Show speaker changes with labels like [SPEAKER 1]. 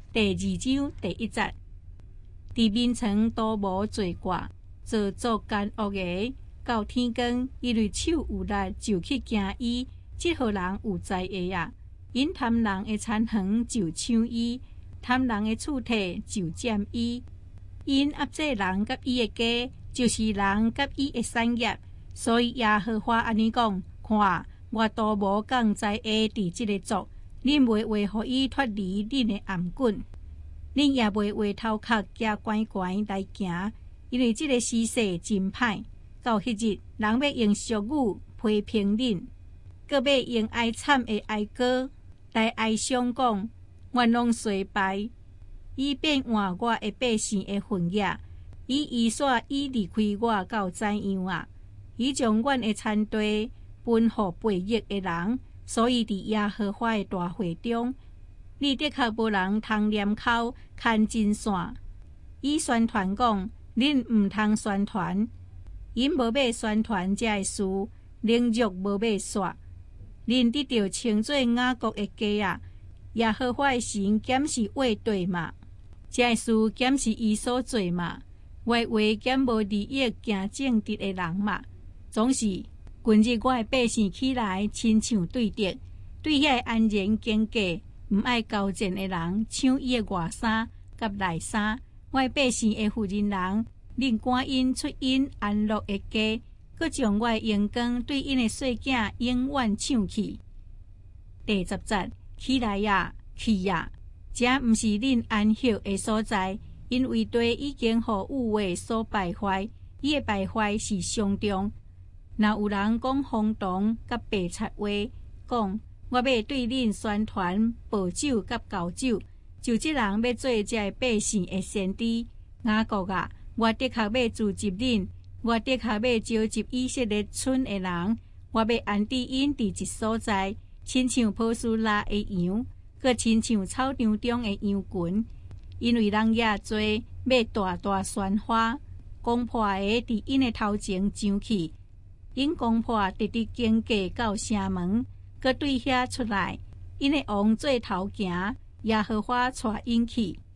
[SPEAKER 1] 第2章第1節。佇眠床都無罪過，做作奸惡的，到天光，因為手有力就去驚伊。這號人有災厄啊！因貪人的田園就搶伊，貪人的厝體就佔伊。因壓制人甲伊的家，就是人甲伊的產業。所以耶和華安尼講：看，我都無降災厄佇這個族，恁袂為互伊脫離恁的頷頸，恁也袂為頭殼加乖乖來行，因為這個時勢真歹。到迄日，人要用俗語批評恁，閣要用哀慘的哀歌來哀傷講，冤枉衰敗，以變換我的百姓的魂野，以煞以離開我到怎樣啊？伊將阮的田地分予悖逆的人，所以佇耶和華的大會中，你的確無人通念口看真線。伊宣傳講，恁毋通宣傳，因無要宣傳這個事，靈肉無要煞。恁得到稱作雅各的家啊！耶和華的神檢視話對嘛？這個事檢視伊所做嘛？話檢無利益行正直的人嘛？總是近日我的百姓起來，親像對敵，對遐安然經過，毋愛交戰的人，搶伊的外衫甲內衫。我的百姓的婦人人，恁趕因出因安樂的家，閣將我的陽光對因的細囝永遠搶去。第10節，起來呀，去呀！這毋是恁安息的所在，因為地已經互有為所敗壞，伊的敗壞是上重。若有人講風動甲白賊話，講我要對恁宣傳保守甲交酒，就這人要做這百姓的先知。雅各啊，我的確要召集恁，我的確要召集以色列村的人，我要安置因佇一所在，親像波斯拉的羊，閣親像草場中的羊群。因為人也多，要大大宣發，攻破的佇因的頭前上去。因攻破直直經過到城門，閣對遐出來，因的王做頭行，耶和華帶因去。